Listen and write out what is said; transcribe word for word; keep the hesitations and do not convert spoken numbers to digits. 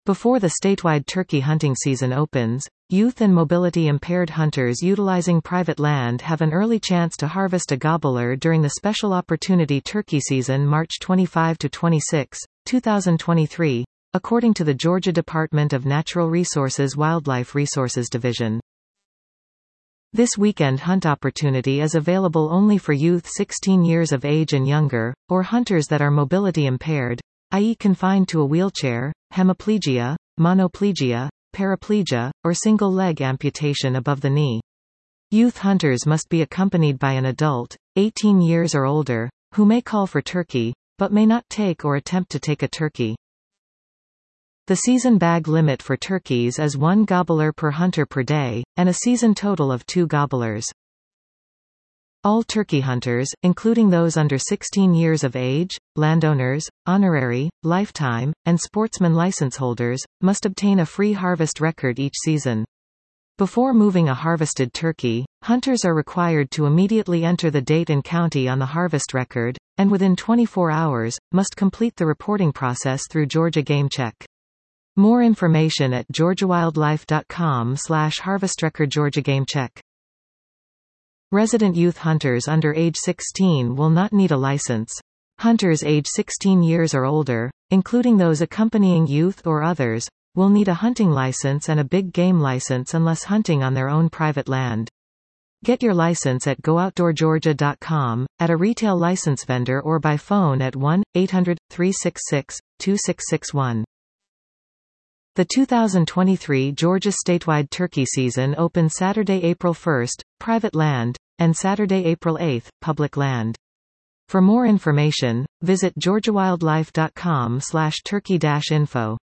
Before the statewide turkey hunting season opens, youth and mobility-impaired hunters utilizing private land have an early chance to harvest a gobbler during the special opportunity turkey season March twenty-fifth to twenty-sixth, two thousand twenty-three, according to the Georgia Department of Natural Resources Wildlife Resources Division. This weekend hunt opportunity is available only for youth sixteen years of age and younger, or hunters that are mobility impaired, that is confined to a wheelchair, hemiplegia, monoplegia, paraplegia, or single-leg amputation above the knee. Youth hunters must be accompanied by an adult, eighteen years or older, who may call for turkey, but may not take or attempt to take a turkey. The season bag limit for turkeys is one gobbler per hunter per day, and a season total of two gobblers. All turkey hunters, including those under sixteen years of age, landowners, honorary, lifetime, and sportsman license holders, must obtain a free harvest record each season. Before moving a harvested turkey, hunters are required to immediately enter the date and county on the harvest record, and within twenty-four hours, must complete the reporting process through Georgia Game Check. More information at georgia wildlife dot com slash harvestrecord Georgia Game Check. Resident youth hunters under age sixteen will not need a license. Hunters age sixteen years or older, including those accompanying youth or others, will need a hunting license and a big game license unless hunting on their own private land. Get your license at go outdoor georgia dot com, at a retail license vendor or by phone at one eight hundred, three six six, two six six one. The two thousand twenty-three Georgia statewide turkey season opens Saturday, April first, private land, and Saturday, April eighth, public land. For more information, visit georgia wildlife dot com slash turkey dash info.